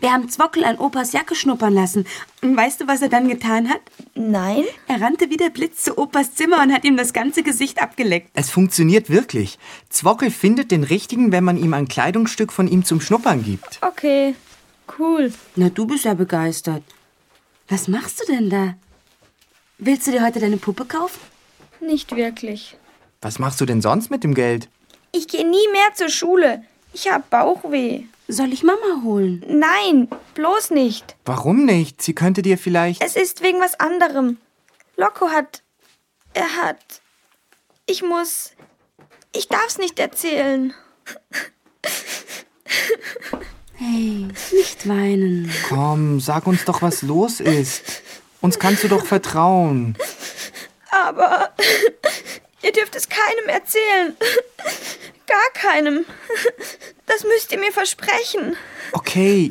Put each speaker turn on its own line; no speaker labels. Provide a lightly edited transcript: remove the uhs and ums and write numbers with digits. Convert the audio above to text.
Wir haben Zwockel an Opas Jacke schnuppern lassen. Und weißt du, was er dann getan hat?
Nein?
Er rannte wie der Blitz zu Opas Zimmer und hat ihm das ganze Gesicht abgeleckt.
Es funktioniert wirklich. Zwockel findet den richtigen, wenn man ihm ein Kleidungsstück von ihm zum Schnuppern gibt.
Okay, cool.
Na, du bist ja begeistert. Was machst du denn da? Willst du dir heute deine Puppe kaufen?
Nicht wirklich.
Was machst du denn sonst mit dem Geld?
Ich gehe nie mehr zur Schule. Ich habe Bauchweh.
Soll ich Mama holen?
Nein, bloß nicht.
Warum nicht? Sie könnte dir vielleicht...
Es ist wegen was anderem. Loco hat... Ich darf's nicht erzählen.
Hey, nicht weinen.
Komm, sag uns doch, was los ist. Uns kannst du doch vertrauen.
Aber ihr dürft es keinem erzählen. Gar keinem. Das müsst ihr mir versprechen.
Okay,